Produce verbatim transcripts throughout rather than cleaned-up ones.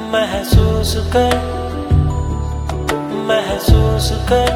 महसूस कर, महसूस कर,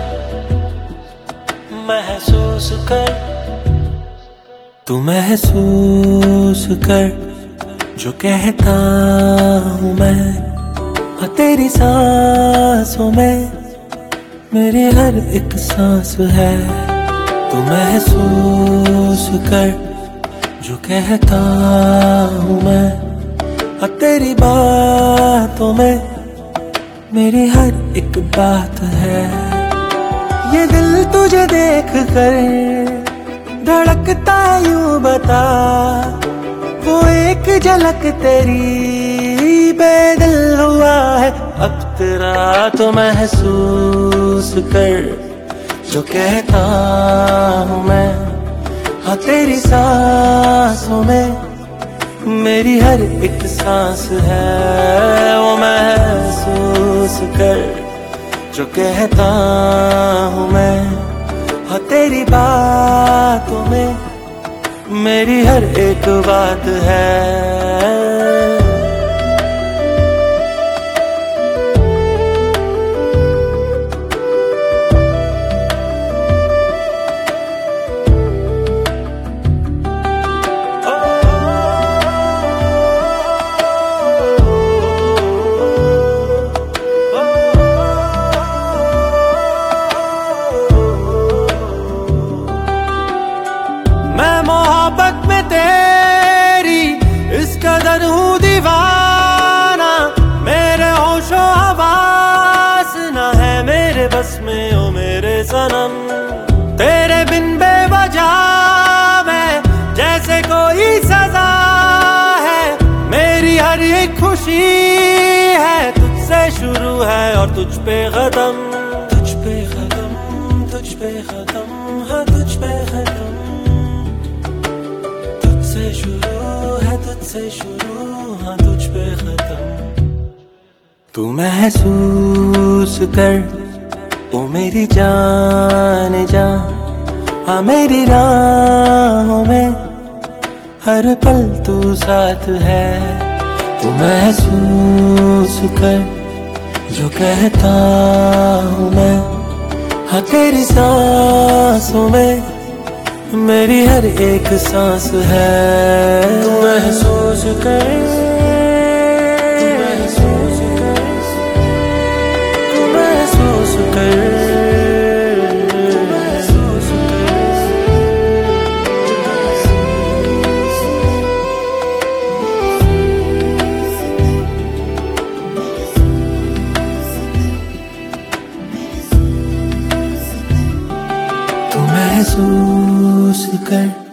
महसूस कर। तू महसूस कर जो कहता हूँ मैं, हाँ तेरी सांसों में मेरी हर एक सांस है। तू महसूस कर जो कहता हूँ मैं, हाँ तेरी बातों में मेरी हर एक बात है। ये दिल तुझे देख कर धड़कता यूं बता, वो एक झलक तेरी बेदिल हुआ है अब तेरा। तो महसूस कर जो कहता हूँ मैं, हाँ तेरी सांसों में मेरी हर एक सांस है। वो महसूस कर जो कहता हूँ मैं, हाँ तेरी बातों में मेरी हर एक बात है। मैं मोहब्बत में तेरी इस कदर हूँ दीवाना, मेरे होशो हवास न है मेरे बस में ओ मेरे सनम। तेरे बिन बेवजह मैं जैसे कोई सजा है, मेरी हर एक खुशी है तुझसे शुरू है और तुझ पे खत्म। तुझ पे खत्म, तुझ पे खत्म, हाँ तुझ पे खत्म। तुझसे शुरू है, तुझसे शुरू, हाँ तुझ पे खत्म। तू महसूस कर ओ मेरी जान जा, हाँ मेरी राहों में हर पल तू साथ है। तू महसूस कर जो कहता हूँ मैं, हाँ तेरी सांसों में मेरी हर एक सांस है। तू महसूस कर, तू महसूस कर, तू महसूस कर, तू महसूस कर। तू महसूस कर